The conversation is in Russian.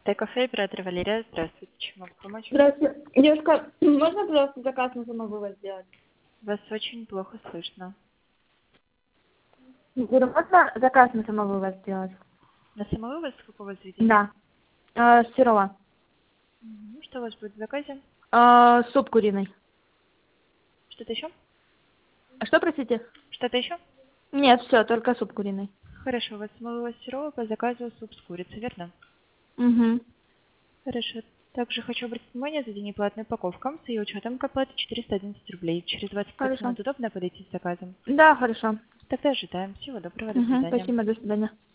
Тай-кафе, оператор Валерия. Здравствуйте. Чем могу помочь? Здравствуйте. Девушка, можно, пожалуйста, заказ на самовывоз сделать? Вас очень плохо слышно. Говорю, можно заказ на самовывоз сделать? На самовывоз какого заведения? Да. Серова. Что у вас будет в заказе? Суп куриный. Что-то еще? А что, простите? Что-то еще? Нет, все, только суп куриный. Хорошо, у вас самовывоз Серова по заказу суп с курицей, верно? Угу. Хорошо. Также хочу обратить внимание, за день неплатная упаковка с ее учетом к оплате 411 рублей. Через 25 Хорошо. минут удобно подойти с заказом. Да, хорошо. Тогда ожидаем. Всего доброго, до Угу, свидания. спасибо, до свидания.